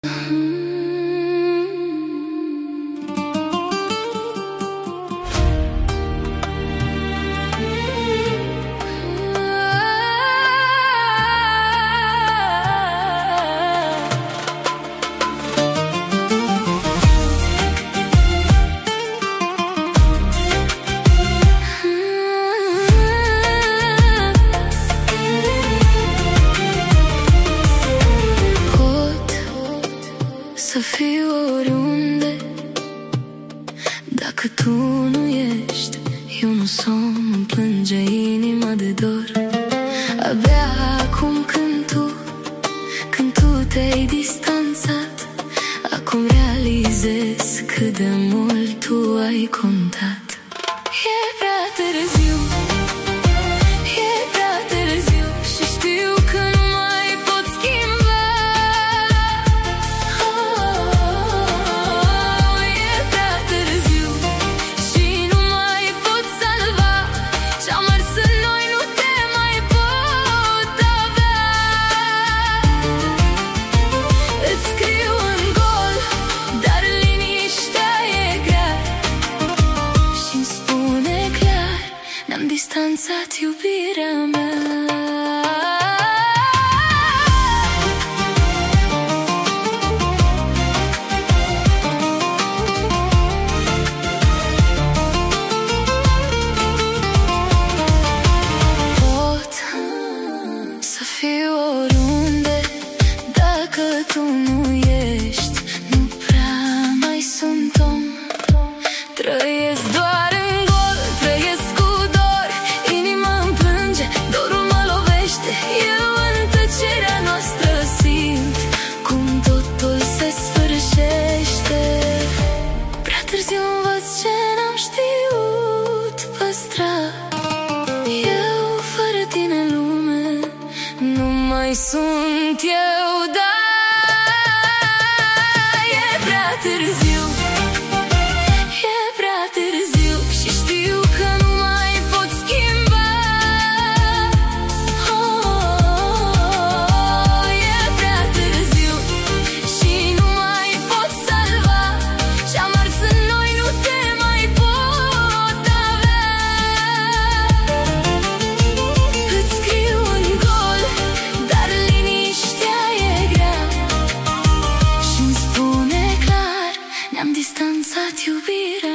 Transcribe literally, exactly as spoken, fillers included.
Să fiu oriunde, dacă tu nu ești, eu nu som, îmi plânge inima de dor. Abia acum când tu, când tu te-ai distanțat, acum realizez cât de mult tu ai contat. E prea târziu, e prea târziu și știu că nu mai pot schimba. Oh, e prea târziu și nu mai pot salva. Ce-am ars în noi nu te mai pot avea. Îți scriu în gol, dar liniștea e grea și-mi spune clar: ne-am distanțat, iubirea mea. Pot să fiu oriunde, dacă tu nu ești, nu prea mai sunt om. Trăiesc doar în gol, trăiesc cu dor, inima îmi plânge, dorul mă lovește. Eu în tăcerea noastră simt cum totul se sfârșește. Prea târziu învăț ce n-am știut păstra. Eu fără tine în lume nu mai sunt eu, da. E prea târziu, e prea târziu și știu că nu mai pot schimba. Oh, e prea târziu și nu mai pot salva. Ce-am ars în noi nu te mai pot avea. Îți scriu în gol, dar liniștea e grea și-mi spune clar: ne-am distanțat, iubirea.